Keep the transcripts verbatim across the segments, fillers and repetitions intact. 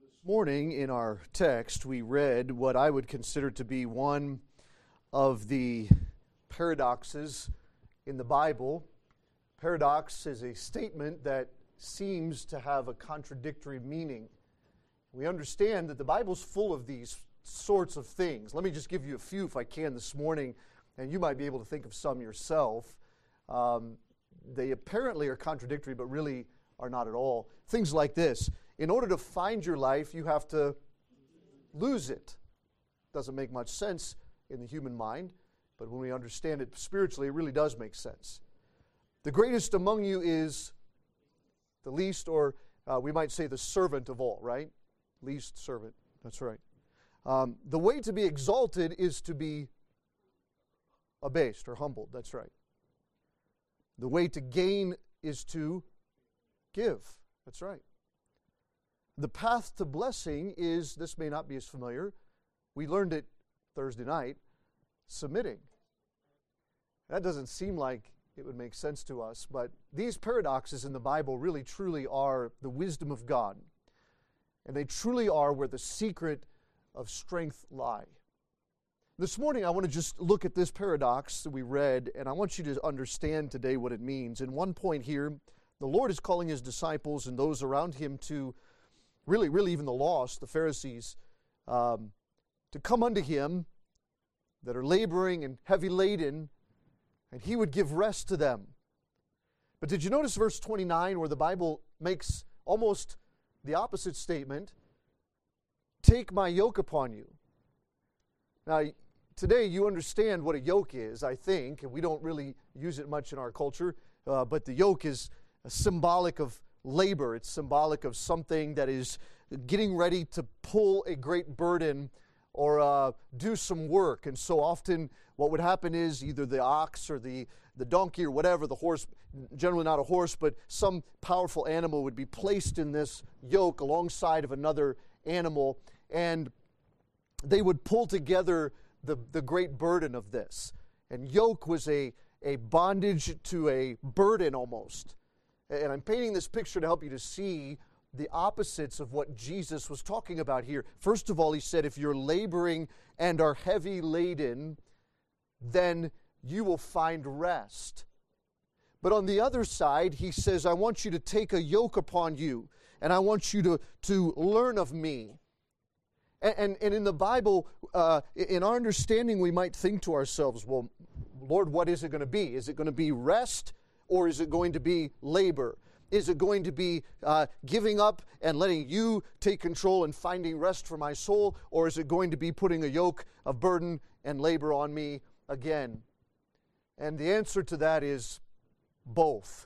This morning in our text, we read what I would consider to be one of the paradoxes in the Bible. Paradox is a statement that seems to have a contradictory meaning. We understand that the Bible's full of these sorts of things. Let me just give you a few if I can this morning, and you might be able to think of some yourself. Um, they apparently are contradictory, but really are not at all. Things like this. In order to find your life, you have to lose it. Doesn't make much sense in the human mind, but when we understand it spiritually, it really does make sense. The greatest among you is the least, or uh, we might say the servant of all, right? Least servant, that's right. Um, the way to be exalted is to be abased or humbled, that's right. The way to gain is to give, that's right. The path to blessing is, this may not be as familiar, we learned it Thursday night, submitting. That doesn't seem like it would make sense to us, but these paradoxes in the Bible really truly are the wisdom of God. And they truly are where the secret of strength lie. This morning I want to just look at this paradox that we read, and I want you to understand today what it means. In one point here, the Lord is calling His disciples and those around Him to Really, really even the lost, the Pharisees, um, to come unto Him that are laboring and heavy laden, and He would give rest to them. But did you notice verse twenty-nine where the Bible makes almost the opposite statement? Take my yoke upon you. Now, today you understand what a yoke is, I think, and we don't really use it much in our culture, uh, but the yoke is symbolic of labor. It's symbolic of something that is getting ready to pull a great burden or uh, do some work. And so often what would happen is either the ox or the, the donkey or whatever, the horse, generally not a horse, but some powerful animal would be placed in this yoke alongside of another animal, and they would pull together the, the great burden of this. And yoke was a, a bondage to a burden almost. And I'm painting this picture to help you to see the opposites of what Jesus was talking about here. First of all, He said, if you're laboring and are heavy laden, then you will find rest. But on the other side, He says, I want you to take a yoke upon you, and I want you to, to learn of me. And, and, and in the Bible, uh, in our understanding, we might think to ourselves, well, Lord, what is it going to be? Is it going to be rest? Or is it going to be labor? Is it going to be uh, giving up and letting you take control and finding rest for my soul? Or is it going to be putting a yoke of burden and labor on me again? And the answer to that is both.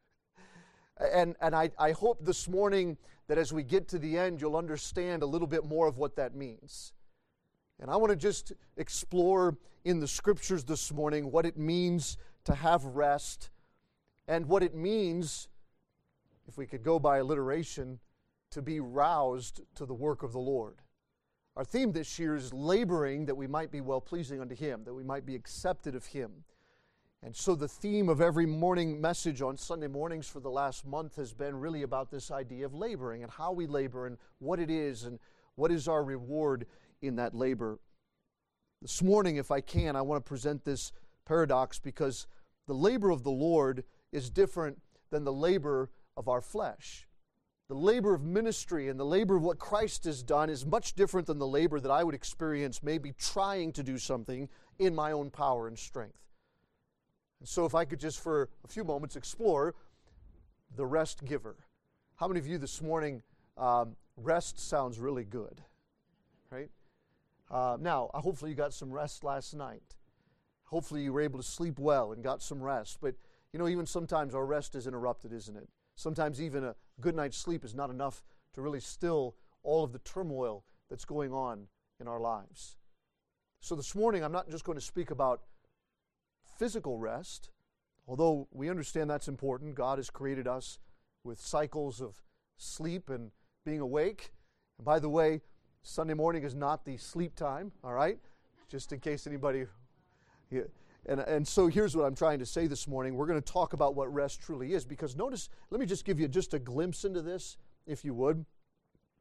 And, and I, I hope this morning that as we get to the end, you'll understand a little bit more of what that means. And I want to just explore in the Scriptures this morning what it means to have rest, and what it means, if we could go by alliteration, to be roused to the work of the Lord. Our theme this year is laboring that we might be well-pleasing unto Him, that we might be accepted of Him. And so the theme of every morning message on Sunday mornings for the last month has been really about this idea of laboring and how we labor and what it is and what is our reward in that labor. This morning, if I can, I want to present this paradox because the labor of the Lord is different than the labor of our flesh. The labor of ministry and the labor of what Christ has done is much different than the labor that I would experience maybe trying to do something in my own power and strength. And so if I could just for a few moments explore the rest giver. How many of you this morning, um, rest sounds really good, right? Uh, now, hopefully you got some rest last night. Hopefully you were able to sleep well and got some rest, but you know, even sometimes our rest is interrupted, isn't it? Sometimes even a good night's sleep is not enough to really still all of the turmoil that's going on in our lives. So this morning, I'm not just going to speak about physical rest, although we understand that's important. God has created us with cycles of sleep and being awake. And by the way, Sunday morning is not the sleep time, all right? Just in case anybody... Yeah. And, and so here's what I'm trying to say this morning. We're going to talk about what rest truly is, because notice, let me just give you just a glimpse into this, if you would.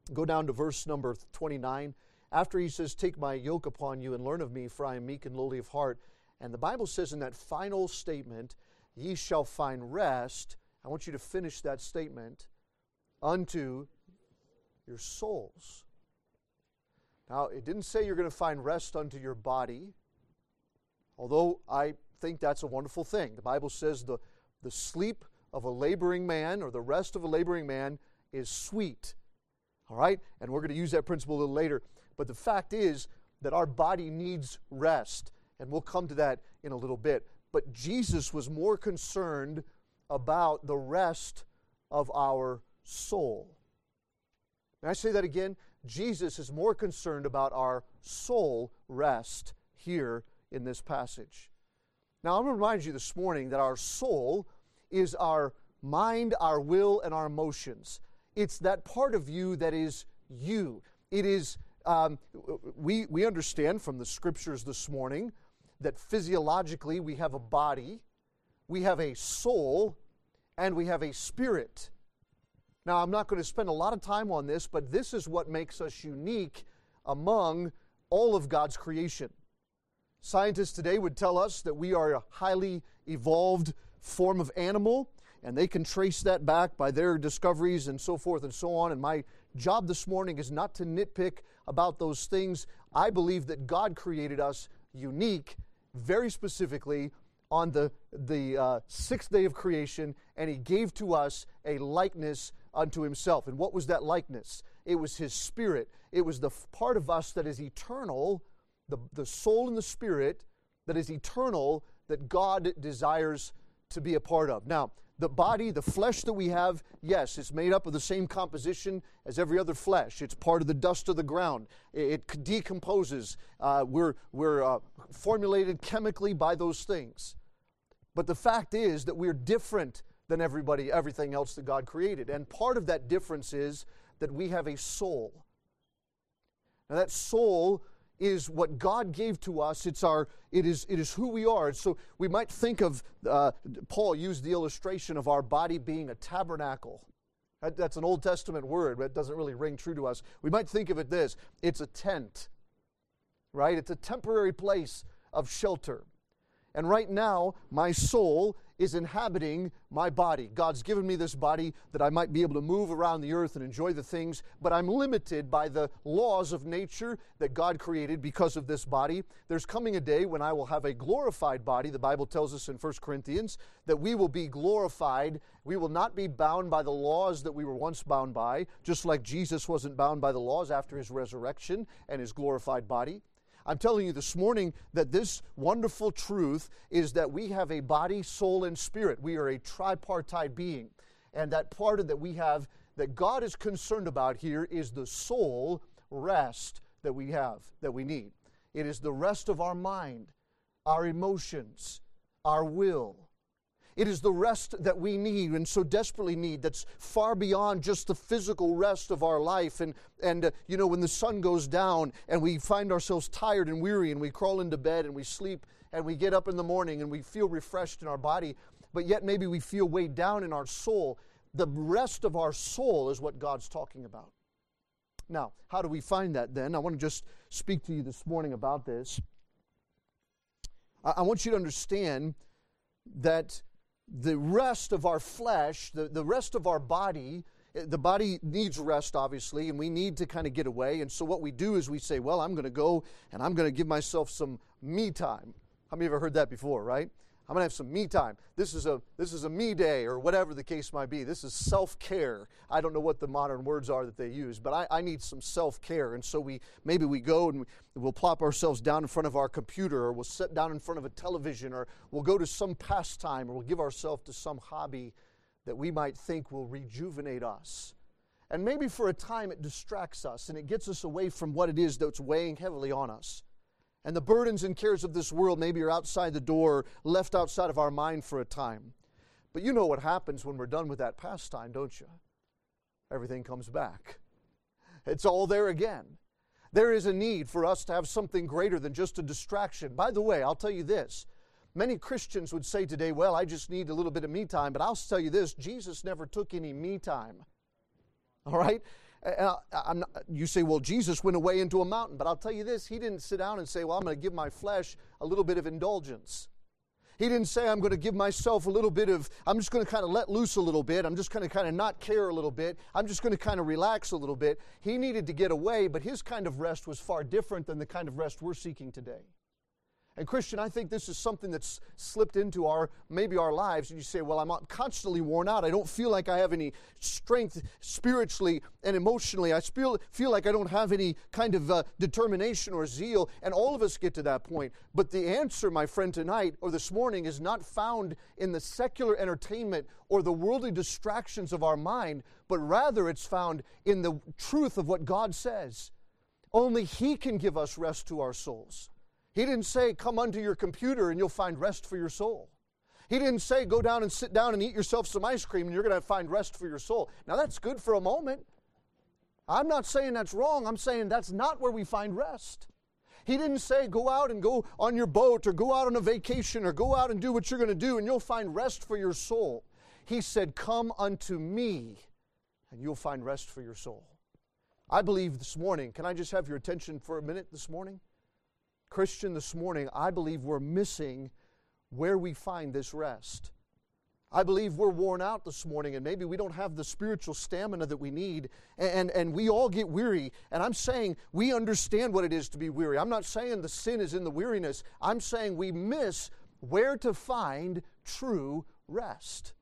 Go down to verse number twenty-nine. After he says, take my yoke upon you and learn of me, for I am meek and lowly of heart. And the Bible says in that final statement, ye shall find rest. I want you to finish that statement. Unto your souls. Now, it didn't say you're going to find rest unto your body, although I think that's a wonderful thing. The Bible says the, the sleep of a laboring man, or the rest of a laboring man, is sweet. All right? And we're going to use that principle a little later. But the fact is that our body needs rest. And we'll come to that in a little bit. But Jesus was more concerned about the rest of our soul. May I say that again? Jesus is more concerned about our soul rest here in this passage. Now, I'm going to remind you this morning that our soul is our mind, our will, and our emotions. It's that part of you that is you. It is, um, we, we understand from the Scriptures this morning that physiologically we have a body, we have a soul, and we have a spirit. Now, I'm not going to spend a lot of time on this, but this is what makes us unique among all of God's creation. Scientists today would tell us that we are a highly evolved form of animal, and they can trace that back by their discoveries and so forth and so on. And my job this morning is not to nitpick about those things. I believe that God created us unique, very specifically, on the, the uh, sixth day of creation, and He gave to us a likeness unto Himself. And what was that likeness? It was His Spirit. It was the f- part of us that is eternal, the, the soul and the spirit that is eternal, that God desires to be a part of. Now, the body, the flesh that we have, yes, it's made up of the same composition as every other flesh. It's part of the dust of the ground. It, it decomposes. Uh, we're we're uh, formulated chemically by those things. But the fact is that we're different than everybody, everything else that God created. And part of that difference is that we have a soul. Now that soul is what God gave to us. It's our, it is, it is who we are. So we might think of, uh, Paul used the illustration of our body being a tabernacle. That, that's an Old Testament word, but it doesn't really ring true to us. We might think of it this, it's a tent, right? It's a temporary place of shelter. And right now, my soul is inhabiting my body. God's given me this body that I might be able to move around the earth and enjoy the things, but I'm limited by the laws of nature that God created because of this body. There's coming a day when I will have a glorified body. The Bible tells us in First Corinthians that we will be glorified. We will not be bound by the laws that we were once bound by, just like Jesus wasn't bound by the laws after His resurrection and His glorified body. I'm telling you this morning that this wonderful truth is that we have a body, soul, and spirit. We are a tripartite being. And that part of that we have, that God is concerned about here, is the soul rest that we have, that we need. It is the rest of our mind, our emotions, our will. It is the rest that we need and so desperately need, that's far beyond just the physical rest of our life. And, and uh, you know, when the sun goes down and we find ourselves tired and weary and we crawl into bed and we sleep and we get up in the morning and we feel refreshed in our body, but yet maybe we feel weighed down in our soul. The rest of our soul is what God's talking about. Now, how do we find that then? I want to just speak to you this morning about this. I, I want you to understand that the rest of our flesh, the, the rest of our body, the body needs rest, obviously, and we need to kind of get away. And so what we do is we say, well, I'm going to go and I'm going to give myself some me time. How many of you have heard that before, right? I'm going to have some me time. This is a this is a me day, or whatever the case might be. This is self-care. I don't know what the modern words are that they use, but I, I need some self-care. And so we maybe we go and we'll plop ourselves down in front of our computer, or we'll sit down in front of a television, or we'll go to some pastime, or we'll give ourselves to some hobby that we might think will rejuvenate us. And maybe for a time it distracts us and it gets us away from what it is that's weighing heavily on us. And the burdens and cares of this world maybe are outside the door, left outside of our mind for a time. But you know what happens when we're done with that pastime, don't you? Everything comes back. It's all there again. There is a need for us to have something greater than just a distraction. By the way, I'll tell you this. Many Christians would say today, well, I just need a little bit of me time. But I'll tell you this, Jesus never took any me time. All right? And I, I'm not, you say, well, Jesus went away into a mountain. But I'll tell you this, he didn't sit down and say, well, I'm going to give my flesh a little bit of indulgence. He didn't say, I'm going to give myself a little bit of, I'm just going to kind of let loose a little bit. I'm just going to kind of not care a little bit. I'm just going to kind of relax a little bit. He needed to get away, but his kind of rest was far different than the kind of rest we're seeking today. And Christian, I think this is something that's slipped into our, maybe our lives. And you say, well, I'm constantly worn out. I don't feel like I have any strength spiritually and emotionally. I feel, feel like I don't have any kind of uh, determination or zeal. And all of us get to that point. But the answer, my friend, tonight or this morning is not found in the secular entertainment or the worldly distractions of our mind, but rather it's found in the truth of what God says. Only He can give us rest to our souls. He didn't say, come unto your computer and you'll find rest for your soul. He didn't say, go down and sit down and eat yourself some ice cream and you're going to find rest for your soul. Now that's good for a moment. I'm not saying that's wrong. I'm saying that's not where we find rest. He didn't say, go out and go on your boat or go out on a vacation or go out and do what you're going to do and you'll find rest for your soul. He said, come unto me and you'll find rest for your soul. I believe this morning, can I just have your attention for a minute this morning? Christian, this morning, I believe we're missing where we find this rest. I believe we're worn out this morning, and maybe we don't have the spiritual stamina that we need, and, and we all get weary. And I'm saying we understand what it is to be weary. I'm not saying the sin is in the weariness. I'm saying we miss where to find true rest.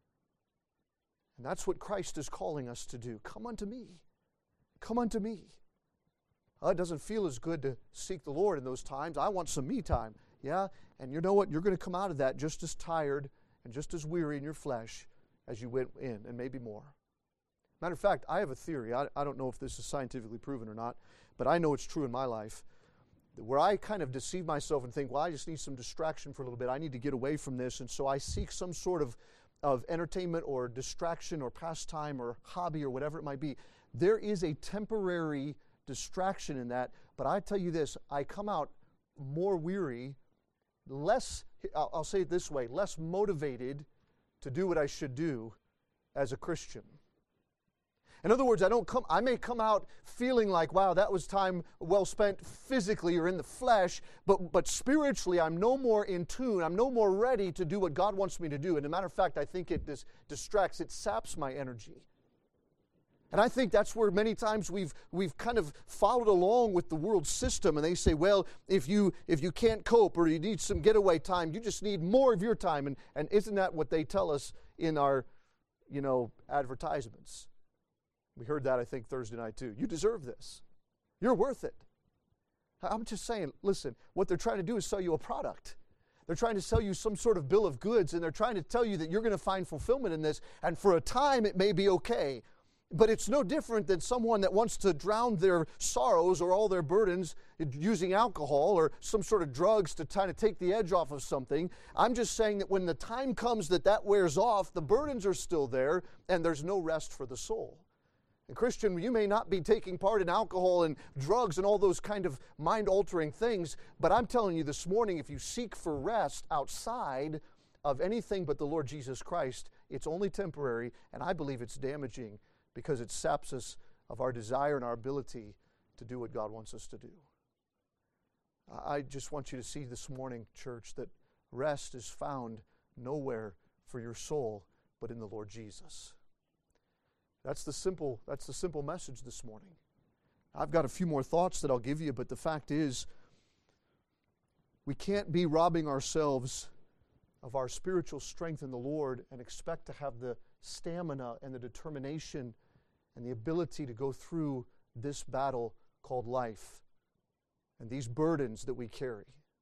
And that's what Christ is calling us to do. Come unto me. Come unto me. Oh, it doesn't feel as good to seek the Lord in those times. I want some me time. Yeah? And you know what? You're going to come out of that just as tired and just as weary in your flesh as you went in, and maybe more. Matter of fact, I have a theory. I, I don't know if this is scientifically proven or not, but I know it's true in my life, where I kind of deceive myself and think, well, I just need some distraction for a little bit. I need to get away from this. And so I seek some sort of, of entertainment or distraction or pastime or hobby or whatever it might be. There is a temporary distraction in that, but I tell you this, I come out more weary, less, I'll, I'll say it this way, less motivated to do what I should do as a Christian. In other words, I don't come, I may come out feeling like, wow, that was time well spent physically or in the flesh, but, but spiritually I'm no more in tune, I'm no more ready to do what God wants me to do. And as a matter of fact, I think it dis- distracts, it saps my energy. And I think that's where many times we've we've kind of followed along with the world system, and they say, well, if you if you can't cope or you need some getaway time, you just need more of your time. And and isn't that what they tell us in our, you know, advertisements? We heard that, I think, Thursday night too. You deserve this. You're worth it. I'm just saying, listen, what they're trying to do is sell you a product. They're trying to sell you some sort of bill of goods, and they're trying to tell you that you're going to find fulfillment in this, and for a time it may be okay. But it's no different than someone that wants to drown their sorrows or all their burdens using alcohol or some sort of drugs to kind of take the edge off of something. I'm just saying that when the time comes that that wears off, the burdens are still there and there's no rest for the soul. And Christian, you may not be taking part in alcohol and drugs and all those kind of mind-altering things, but I'm telling you this morning, if you seek for rest outside of anything but the Lord Jesus Christ, it's only temporary, and I believe it's damaging, because it saps us of our desire and our ability to do what God wants us to do. I just want you to see this morning, church, that rest is found nowhere for your soul but in the Lord Jesus. That's the simple, that's the simple message this morning. I've got a few more thoughts that I'll give you, but the fact is, we can't be robbing ourselves of our spiritual strength in the Lord and expect to have the stamina and the determination and the ability to go through this battle called life and these burdens that we carry.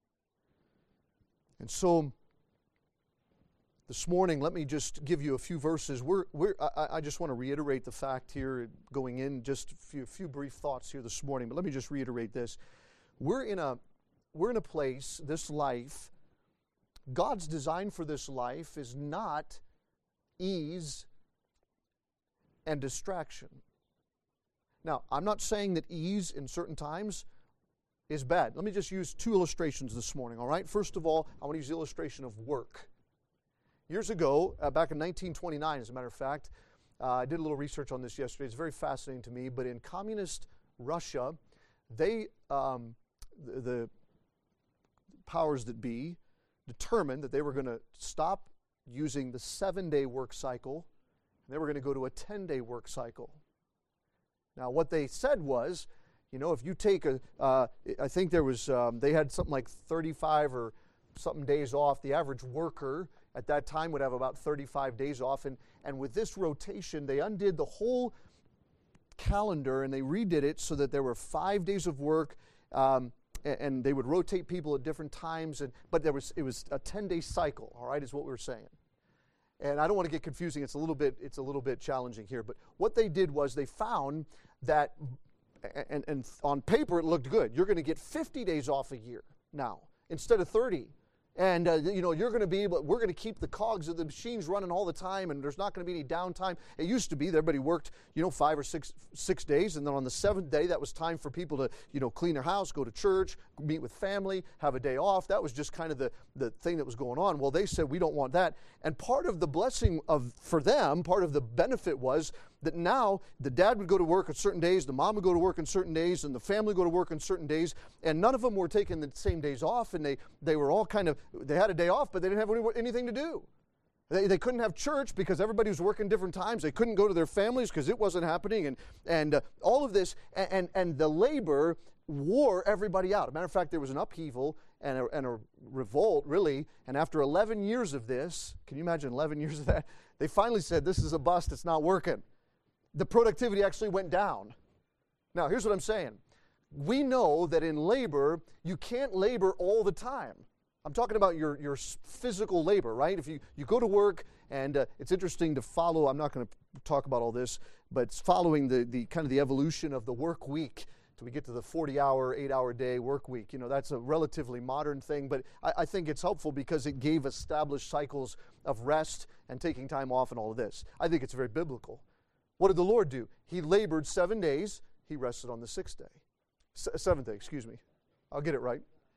And so, this morning, let me just give you a few verses. We're, we're, I, I just want to reiterate the fact here, going in, just a few, few brief thoughts here this morning, but let me just reiterate this. We're in a, we're in a place, this life, God's design for this life is not ease and distraction. Now, I'm not saying that ease in certain times is bad. Let me just use two illustrations this morning, all right? First of all, I want to use the illustration of work. Years ago, uh, back in nineteen twenty-nine, as a matter of fact, Uh, I did a little research on this yesterday. It's very fascinating to me. But in communist Russia, they, um, the, the powers that be, determined that they were going to stop using the seven-day work cycle, and they were going to go to a ten-day work cycle. Now, what they said was, you know, if you take a, uh, I think there was, um, they had something like thirty-five or something days off. The average worker at that time would have about thirty-five days off. And, and with this rotation, they undid the whole calendar and they redid it so that there were five days of work, um, and, and they would rotate people at different times. And but there was it was a ten-day cycle, all right, is what we were saying. And I don't want to get confusing. It's a little bit it's a little bit challenging here. But what they did was they found that, and, and on paper it looked good. You're going to get fifty days off a year now instead of thirty. And, uh, you know, you're going to be able, we're going to keep the cogs of the machines running all the time, and there's not going to be any downtime. It used to be that everybody worked, you know, five or six six days, and then on the seventh day, that was time for people to, you know, clean their house, go to church, meet with family, have a day off. That was just kind of the, the thing that was going on. Well, they said, we don't want that. And part of the blessing of for them, part of the benefit was that now the dad would go to work on certain days, the mom would go to work on certain days, and the family would go to work on certain days, and none of them were taking the same days off, and they, they were all kind of, they had a day off, but they didn't have any, anything to do. They, they couldn't have church because everybody was working different times. They couldn't go to their families because it wasn't happening, and, and uh, all of this, and, and, and the labor wore everybody out. As a matter of fact, there was an upheaval and a, and a revolt, really, and after eleven years of this, can you imagine eleven years of that? They finally said, this is a bust, it's not working. The productivity actually went down. Now, here's what I'm saying. We know that in labor, you can't labor all the time. I'm talking about your, your physical labor, right? If you, you go to work, and uh, it's interesting to follow, I'm not going to talk about all this, but it's following the, the kind of the evolution of the work week till we get to the forty-hour, eight-hour day work week. You know, that's a relatively modern thing, but I, I think it's helpful because it gave established cycles of rest and taking time off and all of this. I think it's very biblical. What did the Lord do? He labored seven days. He rested on the sixth day. S- seventh day, excuse me. I'll get it right.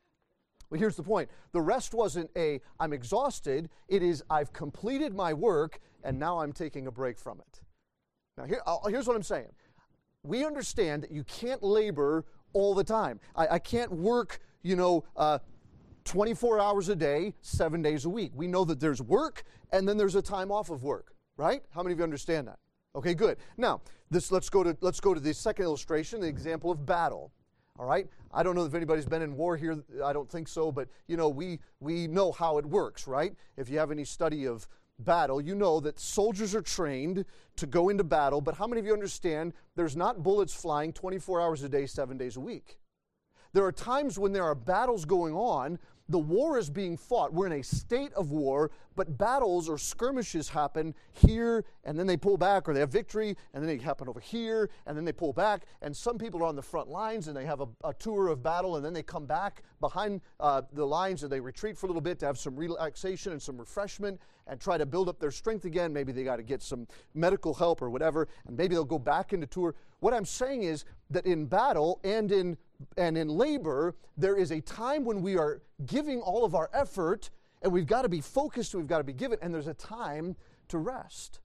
Well, here's the point. The rest wasn't a, I'm exhausted. It is, I've completed my work, and now I'm taking a break from it. Now, here, I'll, here's what I'm saying. We understand that you can't labor all the time. I, I can't work, you know, uh, twenty-four hours a day, seven days a week. We know that there's work, and then there's a time off of work, right? How many of you understand that? Okay, good. Now, this let's go to let's go to the second illustration, the example of battle. All right? I don't know if anybody's been in war here. I don't think so, but you know, we we know how it works, right? If you have any study of battle, you know that soldiers are trained to go into battle, but how many of you understand there's not bullets flying twenty-four hours a day, seven days a week? There are times when there are battles going on. The war is being fought. We're in a state of war, but battles or skirmishes happen here, and then they pull back, or they have victory, and then they happen over here, and then they pull back. And some people are on the front lines, and they have a, a tour of battle, and then they come back behind uh, the lines, and they retreat for a little bit to have some relaxation and some refreshment and try to build up their strength again. Maybe they got to get some medical help or whatever, and maybe they'll go back into tour. What I'm saying is that in battle and in and in labor, there is a time when we are giving all of our effort, and we've got to be focused, we've got to be given, and there's a time to rest.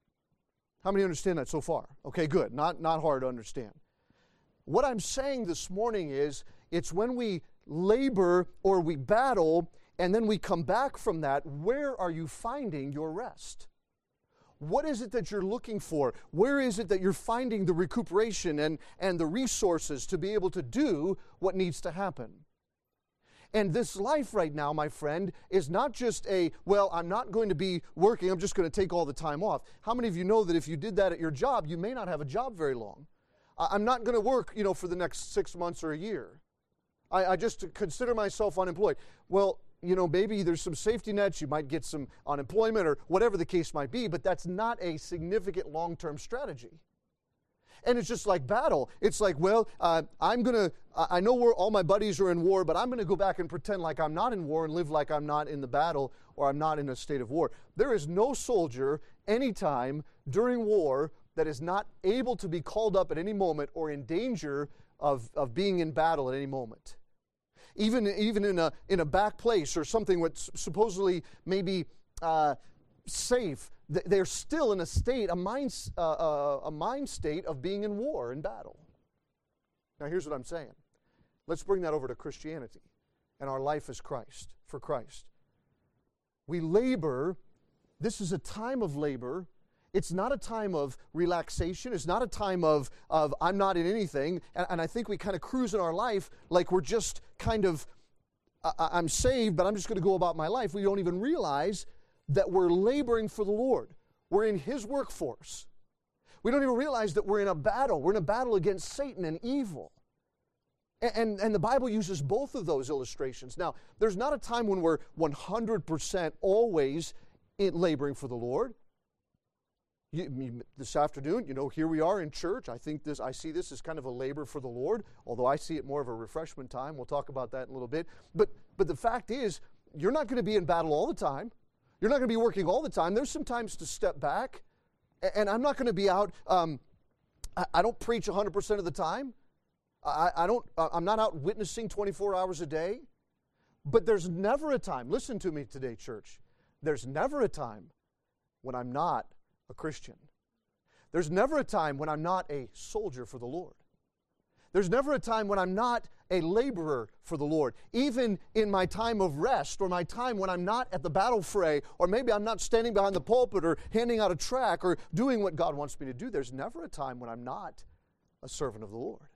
How many understand that so far? Okay, good. Not, not hard to understand. What I'm saying this morning is, it's when we labor or we battle, and then we come back from that, where are you finding your rest? What is it that you're looking for? Where is it that you're finding the recuperation and, and the resources to be able to do what needs to happen? And this life right now, my friend, is not just a, well, I'm not going to be working, I'm just going to take all the time off. How many of you know that if you did that at your job, you may not have a job very long? I'm not going to work, you know, for the next six months or a year. I, I just consider myself unemployed. Well, you know, maybe there's some safety nets, you might get some unemployment or whatever the case might be, but that's not a significant long-term strategy. And it's just like battle. It's like, well, uh, I'm going to, I know where all my buddies are in war, but I'm going to go back and pretend like I'm not in war and live like I'm not in the battle or I'm not in a state of war. There is no soldier anytime during war that is not able to be called up at any moment or in danger of, of being in battle at any moment. Even, even in a in a back place or something that's supposedly maybe uh, safe, they're still in a state, a mind, uh, uh, a mind state of being in war, in battle. Now here's what I'm saying. Let's bring that over to Christianity and our life as Christ, for Christ. We labor. This is a time of labor. It's not a time of relaxation. It's not a time of, of I'm not in anything. And, and I think we kind of cruise in our life like we're just kind of, I, I'm saved, but I'm just going to go about my life. We don't even realize that we're laboring for the Lord. We're in His workforce. We don't even realize that we're in a battle. We're in a battle against Satan and evil. And, and, and the Bible uses both of those illustrations. Now, there's not a time when we're one hundred percent always in laboring for the Lord. You, you, this afternoon, you know, here we are in church. I think this, I see this as kind of a labor for the Lord, although I see it more of a refreshment time. We'll talk about that in a little bit. But, but the fact is, you're not going to be in battle all the time. You're not going to be working all the time. There's some times to step back. And I'm not going to be out, um, I, I don't preach one hundred percent of the time. I, I don't, I'm not out witnessing twenty-four hours a day. But there's never a time, listen to me today, church. There's never a time when I'm not a Christian. There's never a time when I'm not a soldier for the Lord. There's never a time when I'm not a laborer for the Lord. Even in my time of rest or my time when I'm not at the battle fray, or maybe I'm not standing behind the pulpit or handing out a tract or doing what God wants me to do, there's never a time when I'm not a servant of the Lord.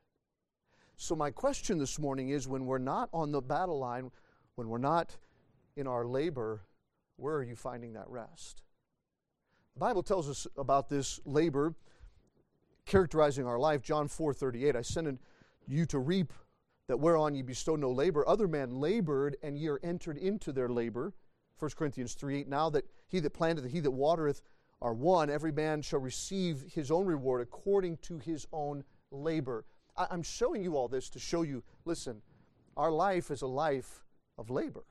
So my question this morning is, when we're not on the battle line, when we're not in our labor, where are you finding that rest? The Bible tells us about this labor characterizing our life. John four thirty-eight, I sent you to reap that whereon ye bestow no labor. Other men labored, and ye are entered into their labor. First Corinthians three eight, now that he that planteth and he that watereth are one, every man shall receive his own reward according to his own labor. I, I'm showing you all this to show you, listen, our life is a life of labor.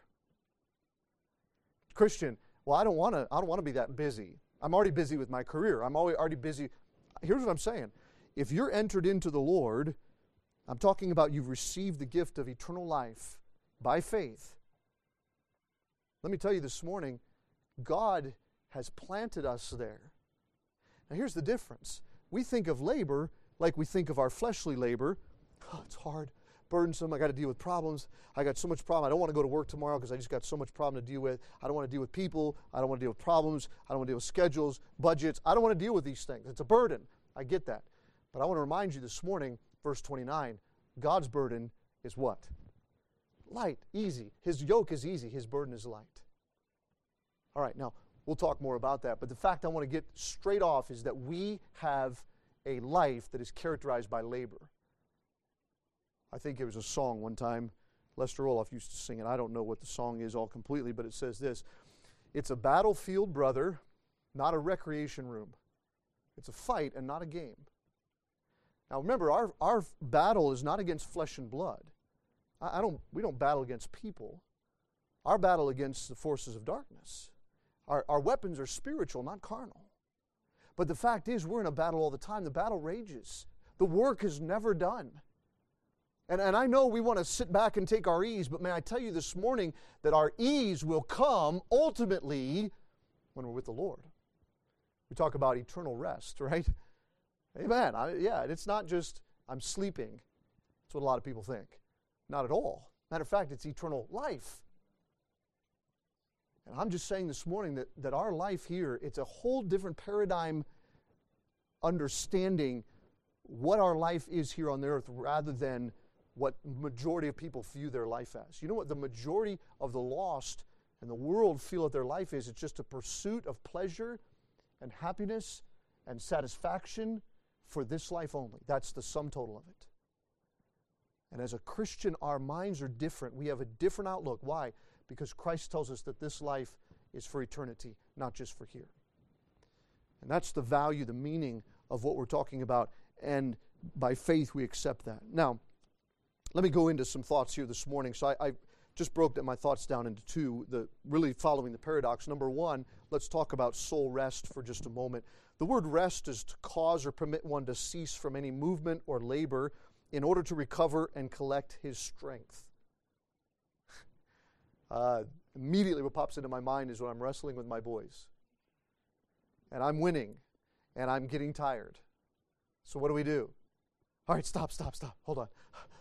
Christian, well, I don't want to. I don't want to be that busy. I'm already busy with my career. I'm already already busy. Here's what I'm saying. If you're entered into the Lord, I'm talking about you've received the gift of eternal life by faith. Let me tell you this morning, God has planted us there. Now here's the difference. We think of labor like we think of our fleshly labor. Oh, it's hard, burdensome. I got to deal with problems. I got so much problem. I don't want to go to work tomorrow because I just got so much problem to deal with. I don't want to deal with people. I don't want to deal with problems. I don't want to deal with schedules, budgets. I don't want to deal with these things. It's a burden. I get that. But I want to remind you this morning, verse twenty-nine, God's burden is what? Light, easy. His yoke is easy. His burden is light. All right, now, we'll talk more about that. But the fact I want to get straight off is that we have a life that is characterized by labor. I think there was a song one time, Lester Roloff used to sing it. I don't know what the song is all completely, but it says this: it's a battlefield, brother, not a recreation room. It's a fight and not a game. Now remember, our, our battle is not against flesh and blood. I, I don't. We don't battle against people. Our battle against the forces of darkness. Our, our weapons are spiritual, not carnal. But the fact is, we're in a battle all the time. The battle rages. The work is never done. And, and I know we want to sit back and take our ease, but may I tell you this morning that our ease will come ultimately when we're with the Lord. We talk about eternal rest, right? Amen. I, yeah, it's not just I'm sleeping. That's what a lot of people think. Not at all. Matter of fact, it's eternal life. And I'm just saying this morning that, that our life here, it's a whole different paradigm understanding what our life is here on the earth rather than what majority of people view their life as. You know what the majority of the lost and the world feel that their life is? It's just a pursuit of pleasure and happiness and satisfaction for this life only. That's the sum total of it. And as a Christian, our minds are different. We have a different outlook. Why? Because Christ tells us that this life is for eternity, not just for here. And that's the value, the meaning of what we're talking about. And by faith, we accept that. Now, let me go into some thoughts here this morning. So I, I just broke my thoughts down into two, the really following the paradox. Number one, let's talk about soul rest for just a moment. The word rest is to cause or permit one to cease from any movement or labor in order to recover and collect his strength. Uh, immediately what pops into my mind is when I'm wrestling with my boys. and I'm winning, and I'm getting tired. So what do we do? All right, stop, stop, stop. Hold on.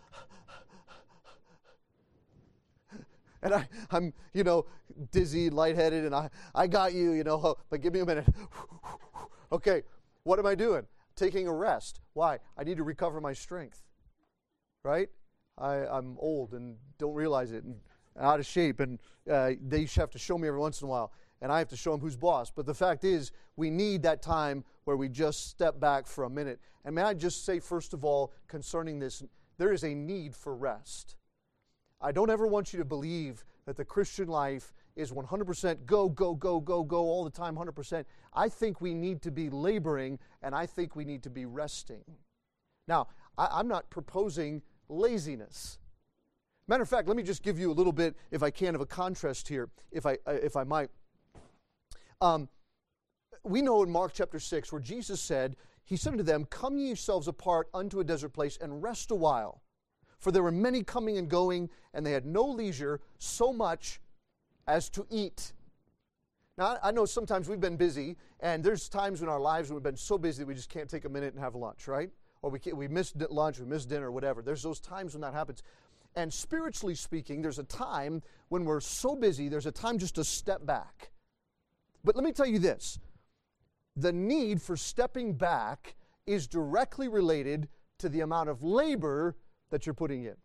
And I, I'm, you know, dizzy, lightheaded, and I, I got you, you know, but give me a minute. Okay, what am I doing? Taking a rest. Why? I need to recover my strength, right? I, I'm old and don't realize it and out of shape, and uh, they have to show me every once in a while, and I have to show them who's boss. But the fact is, we need that time where we just step back for a minute. And may I just say, first of all, concerning this, there is a need for rest. I don't ever want you to believe that the Christian life is one hundred percent go, go, go, go, go all the time, one hundred percent. I think we need to be laboring, and I think we need to be resting. Now, I, I'm not proposing laziness. Matter of fact, let me just give you a little bit, if I can, of a contrast here, if I, if I might. Um, we know in Mark chapter six where Jesus said, He said unto them, Come ye yourselves apart unto a desert place and rest a while. For there were many coming and going, and they had no leisure so much as to eat. Now, I know sometimes we've been busy, and there's times in our lives when we've been so busy that we just can't take a minute and have lunch, right? Or we can't, we missed lunch, we missed dinner, whatever. There's those times when that happens. And spiritually speaking, there's a time when we're so busy, there's a time just to step back. But let me tell you this. The need for stepping back is directly related to the amount of labor that you're putting in.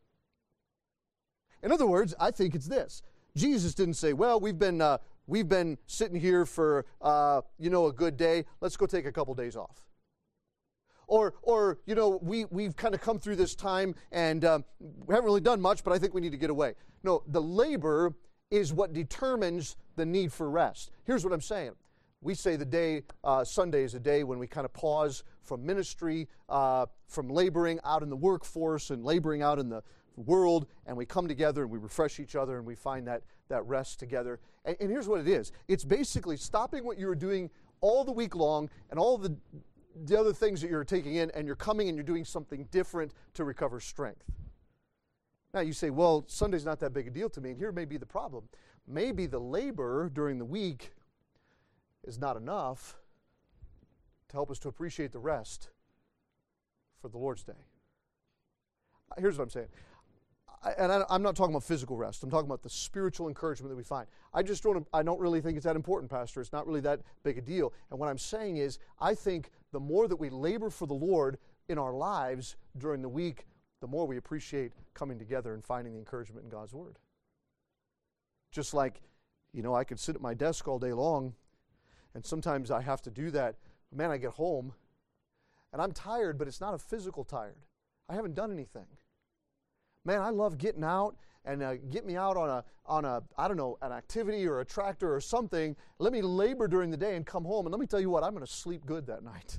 In other words, I think it's this. Jesus didn't say, well, we've been uh, we've been sitting here for, uh, you know, a good day. Let's go take a couple days off. Or, or you know, we, we've kind of come through this time and um, we haven't really done much, but I think we need to get away. No, the labor is what determines the need for rest. Here's what I'm saying. We say the day, uh, Sunday is a day when we kind of pause from ministry, uh, from laboring out in the workforce and laboring out in the world, and we come together and we refresh each other and we find that, that rest together. And, and here's what it is. It's basically stopping what you were doing all the week long and all the, the other things that you're taking in, and you're coming and you're doing something different to recover strength. Now you say, well, Sunday's not that big a deal to me, and here may be the problem. Maybe the labor during the week is not enough to help us to appreciate the rest for the Lord's Day. Here's what I'm saying. I, and I, I'm not talking about physical rest. I'm talking about the spiritual encouragement that we find. I just don't, I don't really think it's that important, Pastor. It's not really that big a deal. And what I'm saying is, I think the more that we labor for the Lord in our lives during the week, the more we appreciate coming together and finding the encouragement in God's Word. Just like, you know, I could sit at my desk all day long, and sometimes I have to do that. Man, I get home, and I'm tired, but it's not a physical tired. I haven't done anything. Man, I love getting out and uh, get me out on a, on a, I don't know, an activity or a tractor or something. Let me labor during the day and come home, and let me tell you what, I'm going to sleep good that night.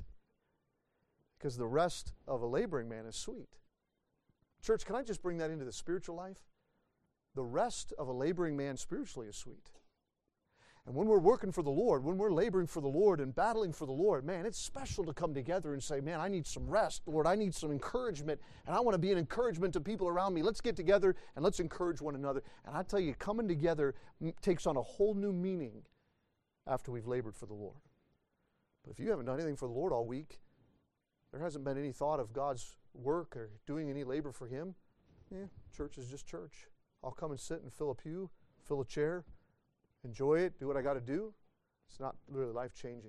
Because the rest of a laboring man is sweet. Church, can I just bring that into the spiritual life? The rest of a laboring man spiritually is sweet. And when we're working for the Lord, when we're laboring for the Lord and battling for the Lord, man, it's special to come together and say, man, I need some rest. Lord, I need some encouragement, and I want to be an encouragement to people around me. Let's get together and let's encourage one another. And I tell you, coming together takes on a whole new meaning after we've labored for the Lord. But if you haven't done anything for the Lord all week, there hasn't been any thought of God's work or doing any labor for Him, yeah, church is just church. I'll come and sit and fill a pew, fill a chair, enjoy it, do what I got to do. It's not really life-changing.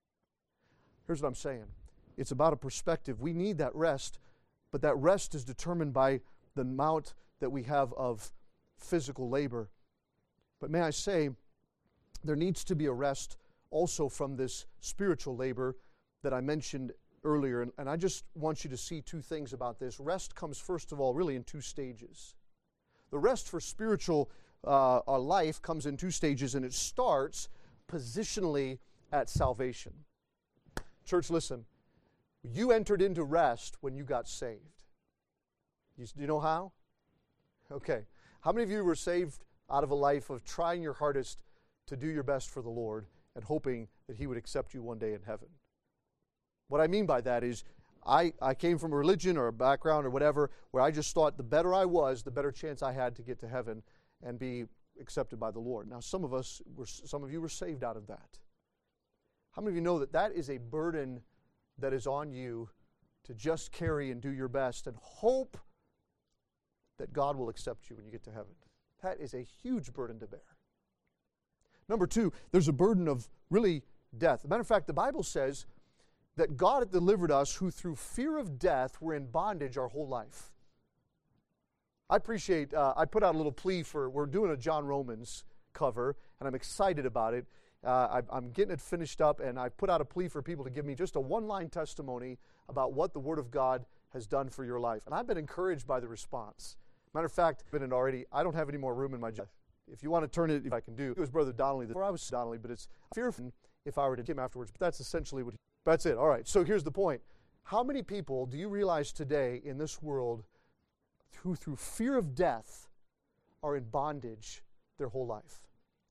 Here's what I'm saying. It's about a perspective. We need that rest, but that rest is determined by the amount that we have of physical labor. But may I say, there needs to be a rest also from this spiritual labor that I mentioned earlier. And, and I just want you to see two things about this. Rest comes, first of all, really in two stages. The rest for spiritual uh, our life comes in two stages, and it starts positionally at salvation. Church, listen. You entered into rest when you got saved. You, do you know how? Okay. How many of you were saved out of a life of trying your hardest to do your best for the Lord and hoping that He would accept you one day in heaven? What I mean by that is, I, I came from a religion or a background or whatever where I just thought the better I was, the better chance I had to get to heaven and be accepted by the Lord. Now, some of us, were, some of you were saved out of that. How many of you know that that is a burden that is on you to just carry and do your best and hope that God will accept you when you get to heaven? That is a huge burden to bear. Number two, there's a burden of really death. As a matter of fact, the Bible says that God had delivered us who through fear of death were in bondage our whole life. I appreciate, uh, I put out a little plea for, we're doing a John Romans cover, and I'm excited about it. Uh, I, I'm getting it finished up, and I put out a plea for people to give me just a one-line testimony about what the Word of God has done for your life. And I've been encouraged by the response. Matter of fact, I've been in already, I don't have any more room in my job. If you want to turn it, if I can do. It was Brother Donnelly, before I was Donnelly, but it's fearful if I were to him afterwards. But that's essentially what he, that's it. All right, so here's the point. How many people do you realize today in this world who through fear of death are in bondage their whole life?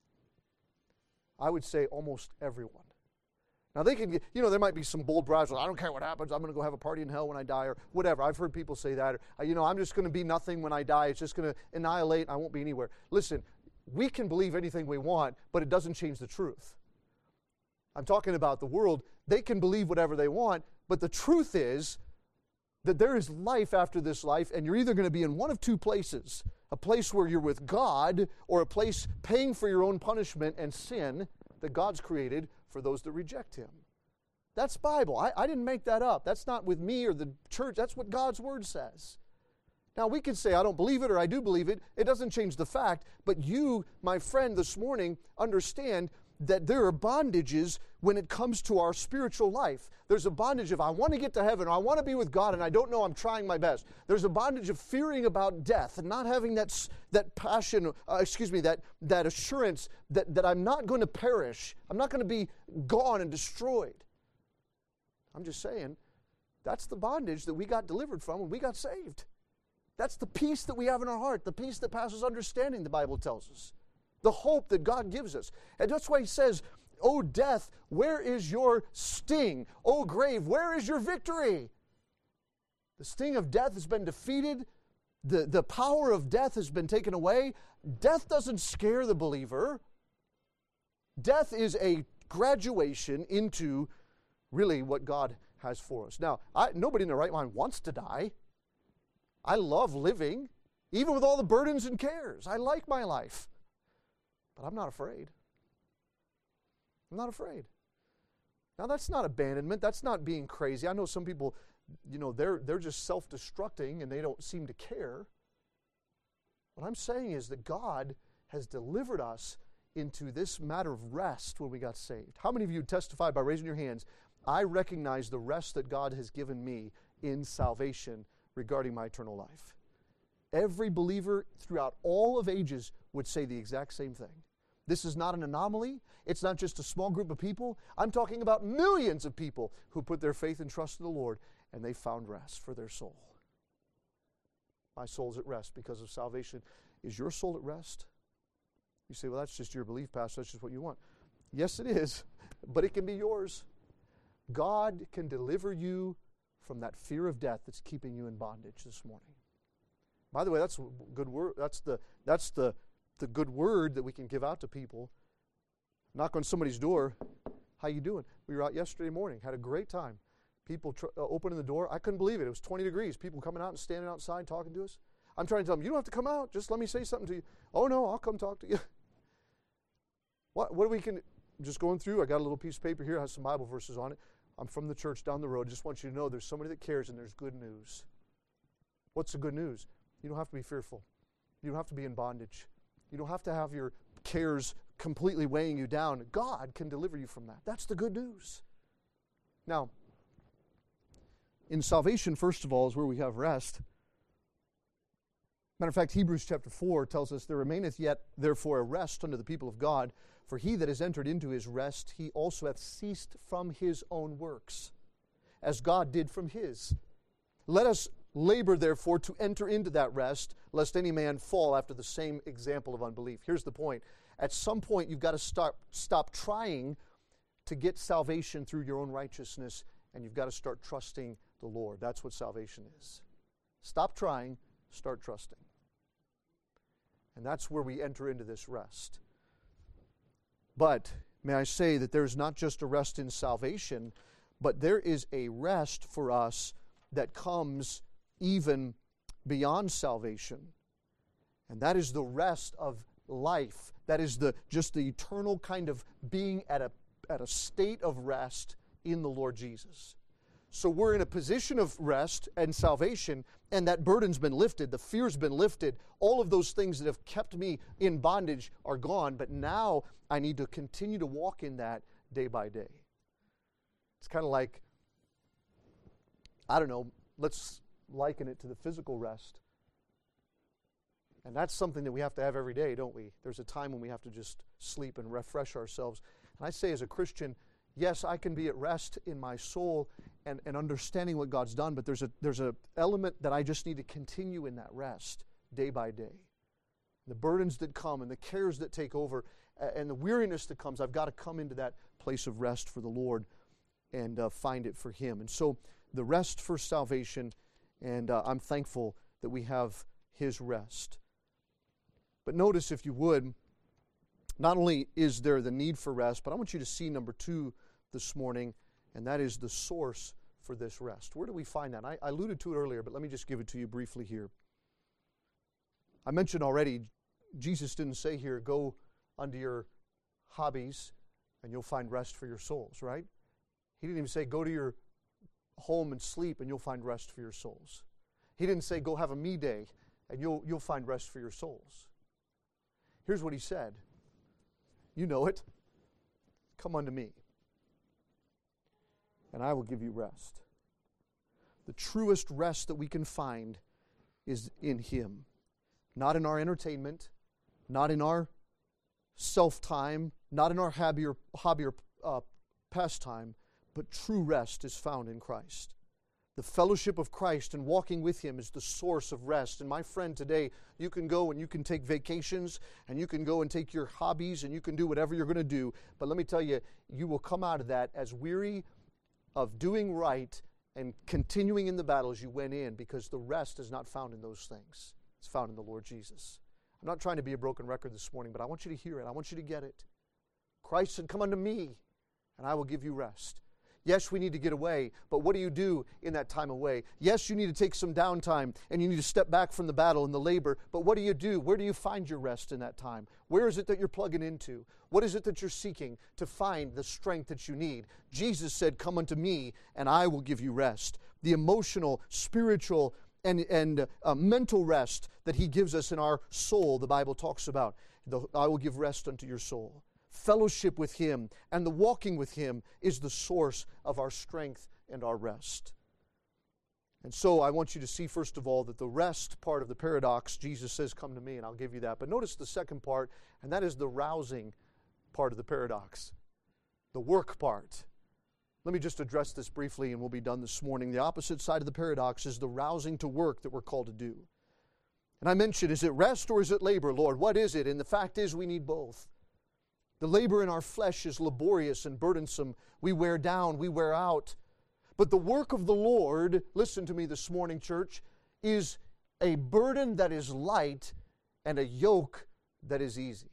I would say almost everyone. Now they can get, you know, there might be some bold brows, I don't care what happens, I'm going to go have a party in hell when I die, or whatever. I've heard people say that. Or, you know, I'm just going to be nothing when I die. It's just going to annihilate, I won't be anywhere. Listen, we can believe anything we want, but it doesn't change the truth. I'm talking about the world. They can believe whatever they want, but the truth is that there is life after this life, and you're either going to be in one of two places. A place where you're with God, or a place paying for your own punishment and sin that God's created for those that reject Him. That's Bible. I, I didn't make that up. That's not with me or the church. That's what God's Word says. Now, we can say, I don't believe it, or I do believe it. It doesn't change the fact. But you, my friend, this morning, understand that there are bondages when it comes to our spiritual life. There's a bondage of, I want to get to heaven, or I want to be with God, and I don't know, I'm trying my best. There's a bondage of fearing about death and not having that, that passion, uh, excuse me, that, that assurance that, that I'm not going to perish. I'm not going to be gone and destroyed. I'm just saying, that's the bondage that we got delivered from when we got saved. That's the peace that we have in our heart, the peace that passes understanding, the Bible tells us. The hope that God gives us. And that's why He says, "O death, where is your sting? O grave, where is your victory?" The sting of death has been defeated. The, the power of death has been taken away. Death doesn't scare the believer. Death is a graduation into really what God has for us. Now, I, nobody in their right mind wants to die. I love living, even with all the burdens and cares. I like my life. But I'm not afraid. I'm not afraid. Now, that's not abandonment. That's not being crazy. I know some people, you know, they're, they're just self-destructing and they don't seem to care. What I'm saying is that God has delivered us into this matter of rest when we got saved. How many of you testify by raising your hands, I recognize the rest that God has given me in salvation regarding my eternal life? Every believer throughout all of ages would say the exact same thing. This is not an anomaly. It's not just a small group of people. I'm talking about millions of people who put their faith and trust in the Lord, and they found rest for their soul. My soul's at rest because of salvation. Is your soul at rest? You say, well, that's just your belief, Pastor. That's just what you want. Yes, it is, but it can be yours. God can deliver you from that fear of death that's keeping you in bondage this morning. By the way, that's good word. That's the that's the the good word that we can give out to people. Knock on somebody's door. How you doing? We were out yesterday morning. Had a great time. People tr- uh, opening the door. I couldn't believe it. It was twenty degrees. People coming out and standing outside talking to us. I'm trying to tell them, you don't have to come out. Just let me say something to you. Oh no, I'll come talk to you. What what we can just going through. I got a little piece of paper here. It has some Bible verses on it. I'm from the church down the road. I just want you to know there's somebody that cares and there's good news. What's the good news? You don't have to be fearful. You don't have to be in bondage. You don't have to have your cares completely weighing you down. God can deliver you from that. That's the good news. Now, in salvation, first of all, is where we have rest. Matter of fact, Hebrews chapter four tells us, there remaineth yet therefore a rest unto the people of God, for he that is entered into his rest, he also hath ceased from his own works, as God did from his. Let us labor, therefore, to enter into that rest, lest any man fall after the same example of unbelief. Here's the point. At some point, you've got to stop, stop trying to get salvation through your own righteousness, and you've got to start trusting the Lord. That's what salvation is. Stop trying, start trusting. And that's where we enter into this rest. But may I say that there's not just a rest in salvation, but there is a rest for us that comes even beyond salvation. And that is the rest of life. That is the just the eternal kind of being at a at a state of rest in the Lord Jesus. So we're in a position of rest and salvation, and that burden's been lifted, the fear's been lifted, all of those things that have kept me in bondage are gone, but now I need to continue to walk in that day by day. It's kind of like, I don't know, let's liken it to the physical rest. And that's something that we have to have every day, don't we? There's a time when we have to just sleep and refresh ourselves. And I say as a Christian, yes, I can be at rest in my soul and, and understanding what God's done, but there's a there's a element that I just need to continue in that rest day by day. The burdens that come and the cares that take over uh, and the weariness that comes, I've got to come into that place of rest for the Lord and uh, find it for Him. And so the rest for salvation, and uh, I'm thankful that we have His rest. But notice, if you would, not only is there the need for rest, but I want you to see number two this morning, and that is the source for this rest. Where do we find that? I, I alluded to it earlier, but let me just give it to you briefly here. I mentioned already, Jesus didn't say here, go unto your hobbies and you'll find rest for your souls, right? He didn't even say, go to your home and sleep and you'll find rest for your souls. He didn't say, go have a me day and you'll, you'll find rest for your souls. Here's what He said. You know it. Come unto me, and I will give you rest. The truest rest that we can find is in Him. Not in our entertainment, not in our self-time, not in our hobby or, hobby or uh, pastime, but true rest is found in Christ. The fellowship of Christ and walking with Him is the source of rest. And my friend, today, you can go and you can take vacations, and you can go and take your hobbies, and you can do whatever you're going to do. But let me tell you, you will come out of that as weary of doing right and continuing in the battles you went in, because the rest is not found in those things. It's found in the Lord Jesus. I'm not trying to be a broken record this morning, but I want you to hear it. I want you to get it. Christ said, come unto me, and I will give you rest. Yes, we need to get away, but what do you do in that time away? Yes, you need to take some downtime, and you need to step back from the battle and the labor, but what do you do? Where do you find your rest in that time? Where is it that you're plugging into? What is it that you're seeking to find the strength that you need? Jesus said, come unto me, and I will give you rest. The emotional, spiritual, and, and uh, mental rest that He gives us in our soul, the Bible talks about. The, I will give rest unto your soul. Fellowship with Him and the walking with Him is the source of our strength and our rest. And so I want you to see, first of all, that the rest part of the paradox, Jesus says, come to me and I'll give you that. But notice the second part, and that is the rousing part of the paradox, the work part. Let me just address this briefly and we'll be done this morning. The opposite side of the paradox is the rousing to work that we're called to do. And I mentioned, is it rest or is it labor, Lord? What is it? And the fact is we need both. The labor in our flesh is laborious and burdensome. We wear down, we wear out. But the work of the Lord, listen to me this morning, church, is a burden that is light and a yoke that is easy.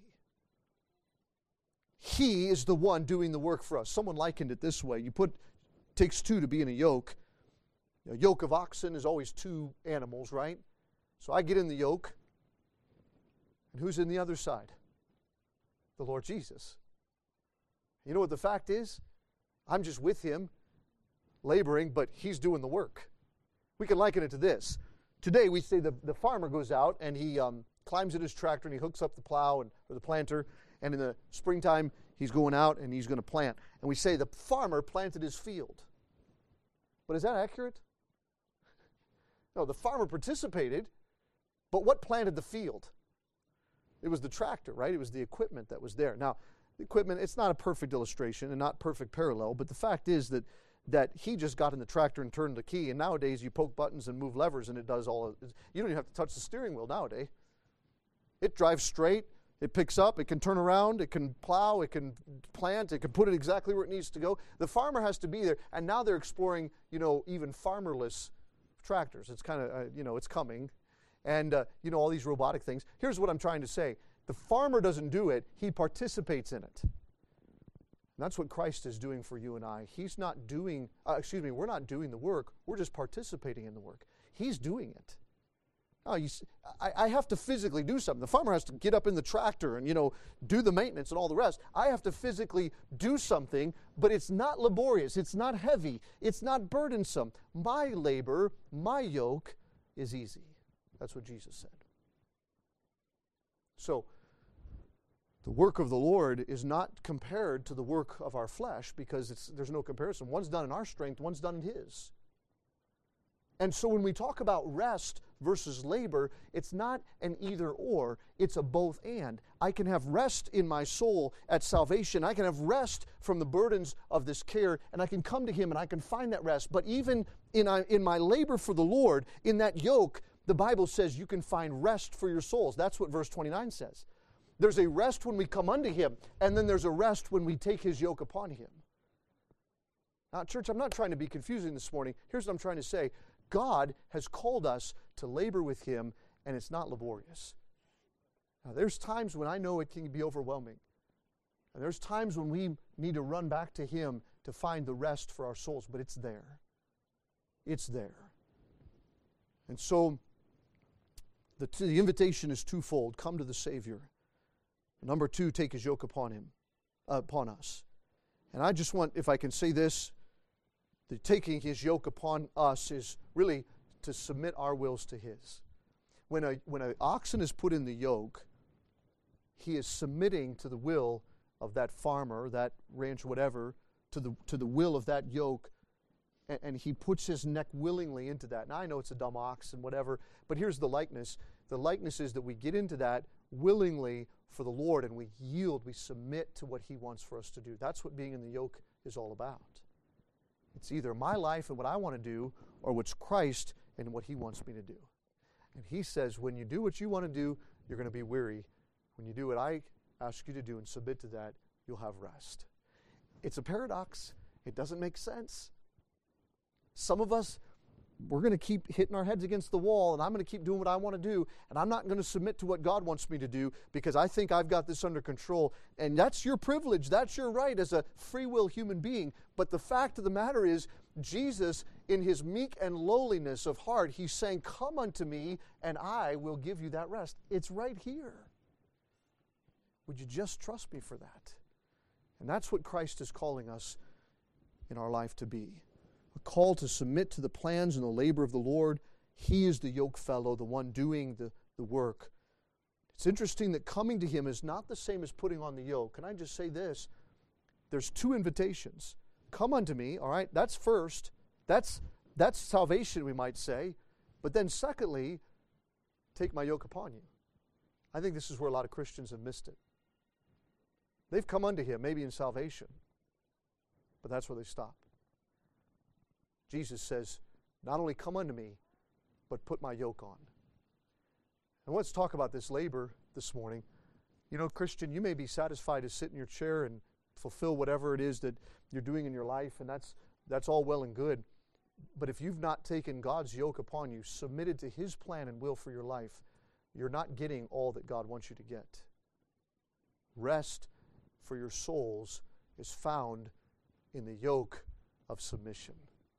He is the one doing the work for us. Someone likened it this way. You put, it takes two to be in a yoke. A yoke of oxen is always two animals, right? So I get in the yoke. And who's in the other side? The Lord Jesus. You know what the fact is? I'm just with Him, laboring, but He's doing the work. We can liken it to this. Today we say the, the farmer goes out and he um, climbs in his tractor and he hooks up the plow and, or the planter, and in the springtime he's going out and he's going to plant. And we say the farmer planted his field. But is that accurate? No, the farmer participated, but what planted the field? It was the tractor, right? It was the equipment that was there. Now, the equipment, it's not a perfect illustration and not perfect parallel, but the fact is that that he just got in the tractor and turned the key, and nowadays you poke buttons and move levers and it does all of it. You don't even have to touch the steering wheel nowadays. It drives straight, it picks up, it can turn around, it can plow, it can plant, it can put it exactly where it needs to go. The farmer has to be there, and now they're exploring, you know, even farmerless tractors. It's kind of, uh, you know, it's coming. And, uh, you know, all these robotic things. Here's what I'm trying to say. The farmer doesn't do it. He participates in it. And that's what Christ is doing for you and I. He's not doing, uh, excuse me, we're not doing the work. We're just participating in the work. He's doing it. Oh, you see, I, I have to physically do something. The farmer has to get up in the tractor and, you know, do the maintenance and all the rest. I have to physically do something, but it's not laborious. It's not heavy. It's not burdensome. My labor, my yoke is easy. That's what Jesus said. So, the work of the Lord is not compared to the work of our flesh because it's, there's no comparison. One's done in our strength, one's done in His. And so when we talk about rest versus labor, it's not an either or, it's a both and. I can have rest in my soul at salvation. I can have rest from the burdens of this care, and I can come to Him and I can find that rest. But even in, in my labor for the Lord, in that yoke, the Bible says you can find rest for your souls. That's what verse twenty-nine says. There's a rest when we come unto Him, and then there's a rest when we take His yoke upon Him. Now, church, I'm not trying to be confusing this morning. Here's what I'm trying to say. God has called us to labor with Him, and it's not laborious. Now, there's times when I know it can be overwhelming. And there's times when we need to run back to Him to find the rest for our souls, but it's there. It's there. And so, the, the invitation is twofold. Come to the Savior. Number two, take His yoke upon Him, uh, upon us. And I just want, if I can say this, the taking His yoke upon us is really to submit our wills to His. When a when an oxen is put in the yoke, he is submitting to the will of that farmer, that ranch, whatever, to the to the will of that yoke, and, and he puts his neck willingly into that. Now I know it's a dumb ox and whatever, but here's the likeness. The likeness is that we get into that willingly for the Lord, and we yield, we submit to what He wants for us to do. That's what being in the yoke is all about. It's either my life and what I want to do, or what's Christ and what He wants me to do. And He says, when you do what you want to do, you're going to be weary. When you do what I ask you to do and submit to that, you'll have rest. It's a paradox. It doesn't make sense. Some of us, we're going to keep hitting our heads against the wall, and I'm going to keep doing what I want to do, and I'm not going to submit to what God wants me to do because I think I've got this under control. And that's your privilege. That's your right as a free will human being. But the fact of the matter is, Jesus, in His meek and lowliness of heart, He's saying, come unto me, and I will give you that rest. It's right here. Would you just trust me for that? And that's what Christ is calling us in our life to be. A call to submit to the plans and the labor of the Lord. He is the yoke fellow, the one doing the, the work. It's interesting that coming to Him is not the same as putting on the yoke. Can I just say this? There's two invitations. Come unto me, all right? That's first. That's, that's salvation, we might say. But then secondly, take my yoke upon you. I think this is where a lot of Christians have missed it. They've come unto Him, maybe in salvation, but that's where they stop. Jesus says, not only come unto me, but put my yoke on. And let's talk about this labor this morning. You know, Christian, you may be satisfied to sit in your chair and fulfill whatever it is that you're doing in your life, and that's that's all well and good. But if you've not taken God's yoke upon you, submitted to His plan and will for your life, you're not getting all that God wants you to get. Rest for your souls is found in the yoke of submission.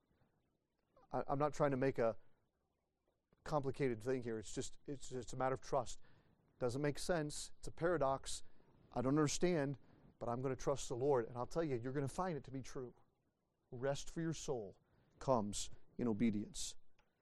I'm not trying to make a complicated thing here. It's just it's just a matter of trust. Doesn't make sense. It's a paradox. I don't understand, but I'm going to trust the Lord. And I'll tell you, you're going to find it to be true. Rest for your soul comes in obedience.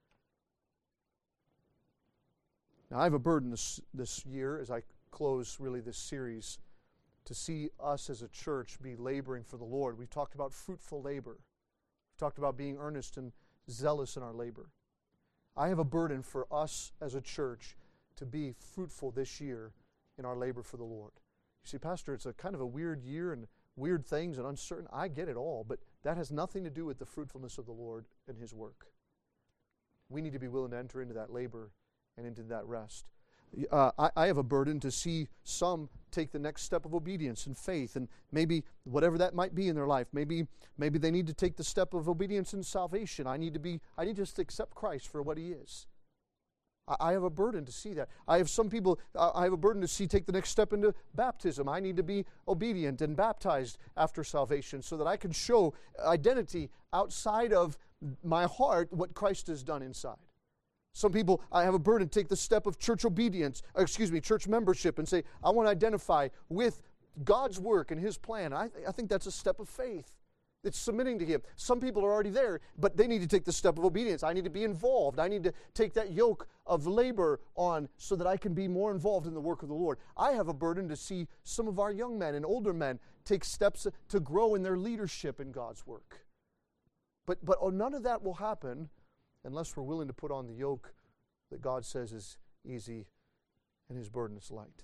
Now, I have a burden this, this year as I close really this series to see us as a church be laboring for the Lord. We've talked about fruitful labor. We've talked about being earnest and zealous in our labor. I have a burden for us as a church to be fruitful this year in our labor for the Lord. You see, Pastor, it's a kind of a weird year and weird things and uncertain. I get it all, but that has nothing to do with the fruitfulness of the Lord and His work. We need to be willing to enter into that labor and into that rest. Uh, I, I have a burden to see some take the next step of obedience and faith, and maybe whatever that might be in their life. Maybe maybe they need to take the step of obedience in salvation. I need to be. I need just to accept Christ for what He is. I have a burden to see that. I have some people, I have a burden to see take the next step into baptism. I need to be obedient and baptized after salvation so that I can show identity outside of my heart what Christ has done inside. Some people, I have a burden to take the step of church obedience, excuse me, church membership and say, I want to identify with God's work and His plan. I, I think that's a step of faith. It's submitting to Him. Some people are already there, but they need to take the step of obedience. I need to be involved. I need to take that yoke of labor on so that I can be more involved in the work of the Lord. I have a burden to see some of our young men and older men take steps to grow in their leadership in God's work. But, but oh, none of that will happen unless we're willing to put on the yoke that God says is easy and His burden is light.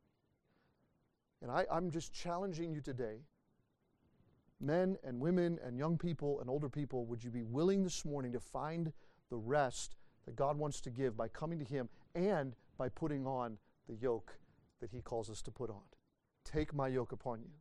And I, I'm just challenging you today, men and women and young people and older people, would you be willing this morning to find the rest that God wants to give by coming to Him and by putting on the yoke that He calls us to put on? Take my yoke upon you.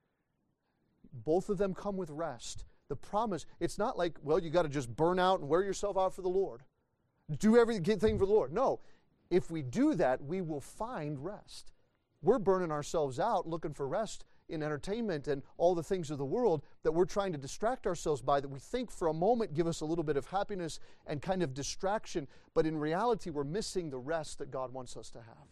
Both of them come with rest. The promise, it's not like, well, you got to just burn out and wear yourself out for the Lord. Do everything for the Lord. No. If we do that, we will find rest. We're burning ourselves out looking for rest in entertainment and all the things of the world that we're trying to distract ourselves by, that we think for a moment give us a little bit of happiness and kind of distraction, but in reality we're missing the rest that God wants us to have.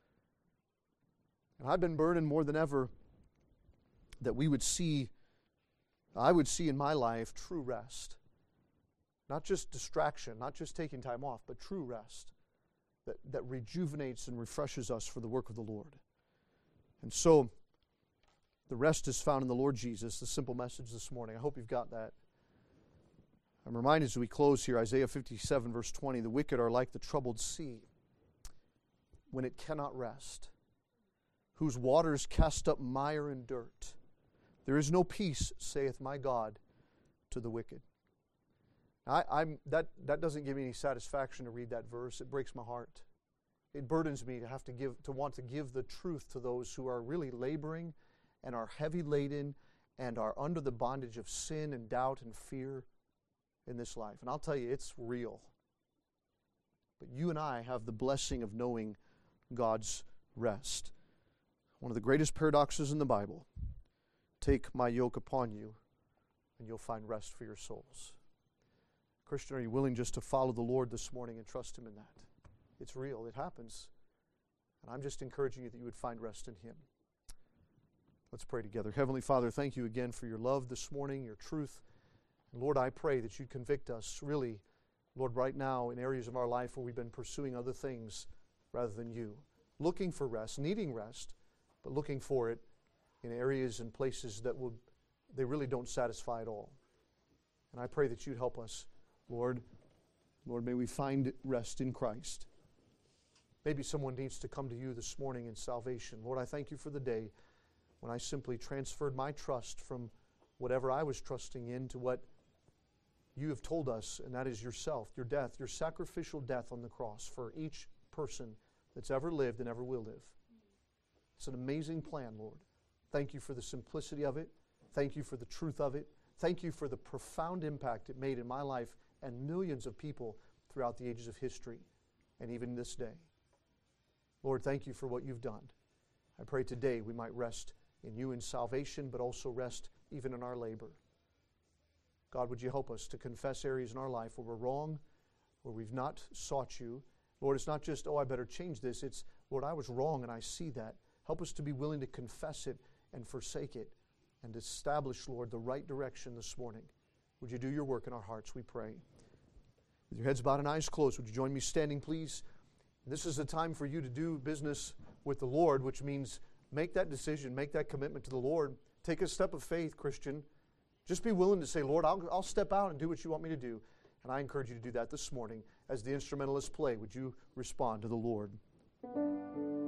And I've been burdened more than ever that we would see, I would see in my life true rest. Not just distraction, not just taking time off, but true rest that, that rejuvenates and refreshes us for the work of the Lord. And so, the rest is found in the Lord Jesus, the simple message this morning. I hope you've got that. I'm reminded as we close here, Isaiah fifty-seven, verse twenty, the wicked are like the troubled sea when it cannot rest, whose waters cast up mire and dirt. There is no peace, saith my God, to the wicked. I, I'm, that, that doesn't give me any satisfaction to read that verse. It breaks my heart. It burdens me to have to give, to want to give the truth to those who are really laboring and are heavy laden and are under the bondage of sin and doubt and fear in this life. And I'll tell you, it's real. But you and I have the blessing of knowing God's rest. One of the greatest paradoxes in the Bible. Take my yoke upon you, and you'll find rest for your souls. Christian, are you willing just to follow the Lord this morning and trust Him in that? It's real. It happens. And I'm just encouraging you that you would find rest in Him. Let's pray together. Heavenly Father, thank you again for your love this morning, your truth. And Lord, I pray that you'd convict us really, Lord, right now in areas of our life where we've been pursuing other things rather than you. Looking for rest, needing rest, but looking for it in areas and places that would, they really don't satisfy at all. And I pray that you'd help us, Lord. Lord, may we find rest in Christ. Maybe someone needs to come to you this morning in salvation. Lord, I thank you for the day when I simply transferred my trust from whatever I was trusting in to what you have told us, and that is yourself, your death, your sacrificial death on the cross for each person that's ever lived and ever will live. It's an amazing plan, Lord. Thank you for the simplicity of it. Thank you for the truth of it. Thank you for the profound impact it made in my life and millions of people throughout the ages of history and even this day. Lord, thank you for what you've done. I pray today we might rest in you in salvation, but also rest even in our labor. God, would you help us to confess areas in our life where we're wrong, where we've not sought you. Lord, it's not just, oh, I better change this. It's, Lord, I was wrong and I see that. Help us to be willing to confess it and forsake it and establish, Lord, the right direction this morning. Would you do your work in our hearts, we pray. With your heads bowed and eyes closed, would you join me standing, please? This is the time for you to do business with the Lord, which means make that decision, make that commitment to the Lord. Take a step of faith, Christian. Just be willing to say, Lord, I'll, I'll step out and do what you want me to do. And I encourage you to do that this morning. As the instrumentalists play, would you respond to the Lord?